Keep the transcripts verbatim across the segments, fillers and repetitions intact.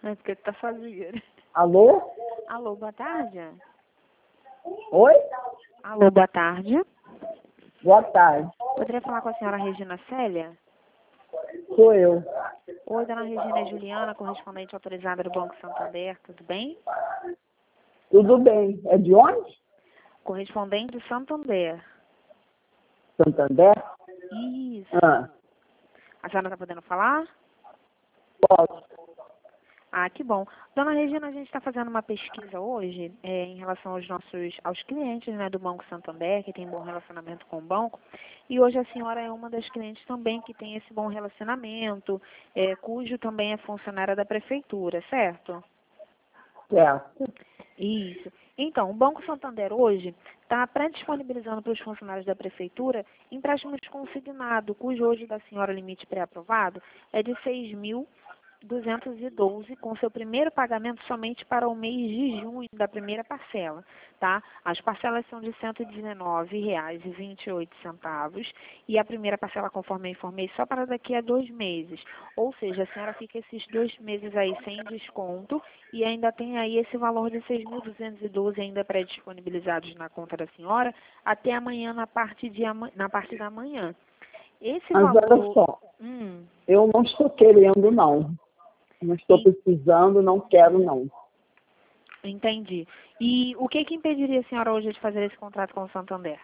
É porque tu tá sozinha. Alô? Alô, boa tarde. Oi? Alô, boa tarde. Boa tarde. Poderia falar com a senhora Regina Célia? Sou eu. Oi, dona Regina, é Juliana, correspondente autorizada do Banco Santander, tudo bem? Tudo bem. É de onde? Correspondente de Santander. Santander? Isso. Ah, A senhora está podendo falar? posso. Ah, que bom. Dona Regina, a gente está fazendo uma pesquisa hoje é, em relação aos nossos aos clientes, né, do Banco Santander, que tem bom relacionamento com o banco. E hoje a senhora é uma das clientes também que tem esse bom relacionamento, é, cujo também é funcionária da prefeitura, certo? Certo. Isso. Então, o Banco Santander hoje está pré-disponibilizando para os funcionários da prefeitura empréstimos consignados, cujo hoje da senhora limite pré-aprovado é de seis mil duzentos e doze, com seu primeiro pagamento somente para o mês de junho da primeira parcela, tá? As parcelas são de cento e dezenove reais e vinte e oito centavos e a primeira parcela, conforme eu informei, só para daqui a dois meses. Ou seja, a senhora fica esses dois meses aí sem desconto e ainda tem aí esse valor de seis mil duzentos e doze ainda pré-disponibilizados na conta da senhora até amanhã na parte, de, ama- na parte da manhã. Esse Mas olha valor... só, Hum, eu não estou querendo, não. Não estou e- precisando, não quero, não. Entendi. E o que que impediria a senhora hoje de fazer esse contrato com o Santander?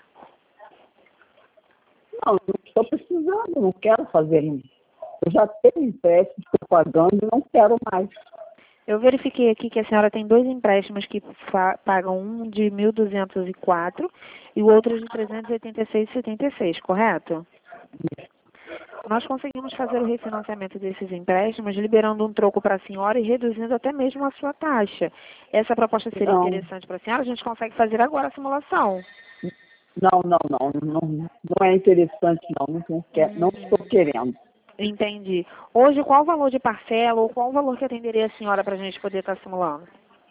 Não, não estou precisando, não quero fazer isso. Eu já tenho empréstimo, estou pagando e não quero mais. Eu verifiquei aqui que a senhora tem dois empréstimos que fa- pagam um de mil duzentos e quatro e o outro de trezentos e oitenta e seis vírgula setenta e seis, correto? Nós conseguimos fazer o refinanciamento desses empréstimos, liberando um troco para a senhora e reduzindo até mesmo a sua taxa. Essa proposta seria Não, interessante para a senhora? A gente consegue fazer agora a simulação. não, não, não. Não, não é interessante, não. Não, não, quer, não estou Hum, querendo. entendi. Hoje, qual o valor de parcela ou qual o valor que atenderia a senhora para a gente poder estar simulando?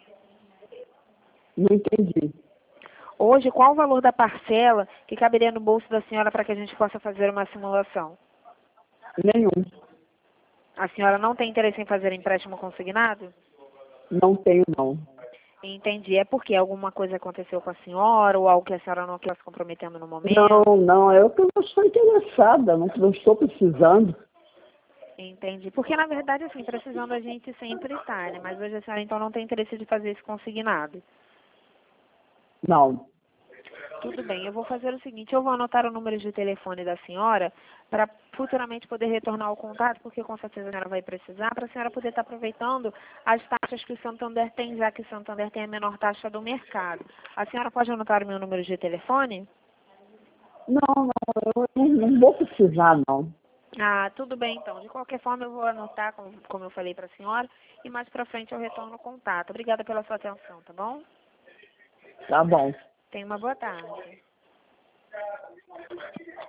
Não entendi. Hoje, qual o valor da parcela que caberia no bolso da senhora para que a gente possa fazer uma simulação? Nenhum. A senhora não tem interesse em fazer empréstimo consignado? Não tenho, não. Entendi. É porque alguma coisa aconteceu com a senhora ou algo que a senhora não quer se comprometendo no Não, momento? não, eu que não estou interessada, não, não estou precisando. Entendi. Porque, na verdade, assim, precisando a gente sempre está, né? Mas hoje a senhora, então, não tem interesse de fazer esse consignado. Não. Tudo bem, eu vou fazer o seguinte, eu vou anotar o número de telefone da senhora para futuramente poder retornar o contato, porque com certeza a senhora vai precisar, para a senhora poder estar aproveitando as taxas que o Santander tem, já que o Santander tem a menor taxa do mercado. A senhora pode anotar o meu número de telefone? Não, não, eu não, não vou precisar, não. Ah, tudo bem então. De qualquer forma, eu vou anotar, como, como eu falei para a senhora, e mais para frente eu retorno o contato. Obrigada pela sua atenção, tá bom? Tá bom. Tenha uma boa tarde.